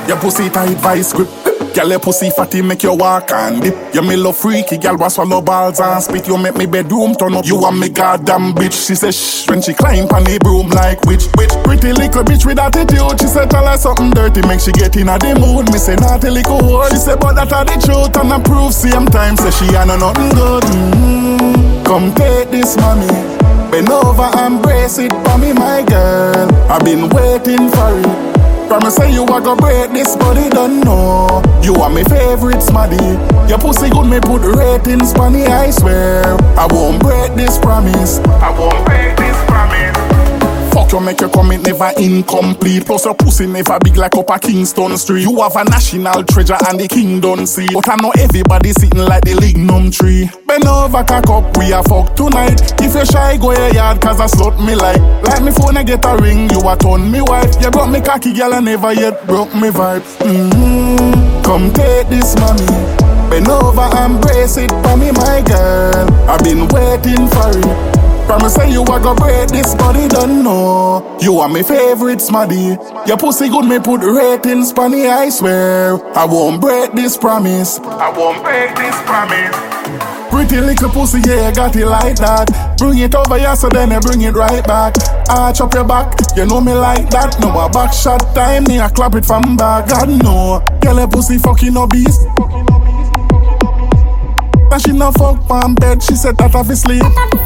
Your pussy tight vice grip. Girl, your pussy fatty make you walk and dip. You me love freaky, girl, was swallow balls and spit. You make me bedroom turn up. You want me goddamn bitch. She say shh when she climb on the broom like witch. Pretty little bitch with attitude. She say tell her something dirty, make she get in a the mood. Me say naughty little whore. She say but that are the truth and I prove same time. Say she ain't nothing good. Come take this, mommy. Bend over and brace it for me, my girl. I've been waiting for it. Promise say you a go break this, but he don't know. You are my favorite smaddy. Your pussy good, me put ratings for me, I swear. I won't break this promise. I won't break this promise. Fuck you, make your commit never incomplete. Plus your pussy never big like up a Kingston Street. You have a national treasure and the king don't see. But I know everybody sitting like the lignum tree. Bend over, cock up, we a fuck tonight. If you shy, go your yard, cause I slut me like. Like me phone, I get a ring, you a turn me wife. You broke me cocky, girl, I never yet broke me vibe. Come take this, mommy. Bend over and brace it for me, my girl. I've been waiting for it. Promise say you a go break this, but he don't know. You are my favorite smaddy. Your pussy good, me put ratings for me, I swear. I won't break this promise. I won't break this promise. Pretty little pussy, yeah, got it like that. Bring it over here, so then I bring it right back. Arch up your back, you know me like that. No a back shot time, me I clap it from back. God no, girl a pussy fucking obese. And she no fuck on bed, she said that off his sleep.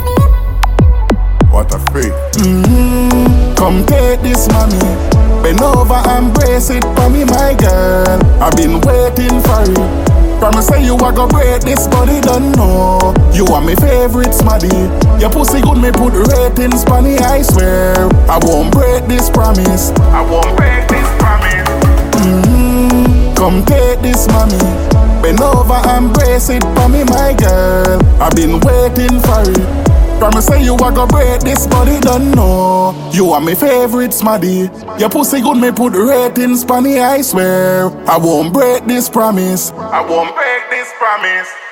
What a freak. Come take this, mommy. Bend over and brace it for me, my girl. I've been waiting for you. Promise say you a go break this, but he don't know. You are my favorite smaddy. Your pussy good, me put ratings for me, I swear. I won't break this promise. I won't break this promise. Come take this, mommy. Bend over and brace it for me, my girl. I've been waiting for it. Promise say you a go break this, but he don't know. You are my favorite smaddy. Your pussy good, me put ratings for me, I swear. I won't break this promise. I won't break this promise.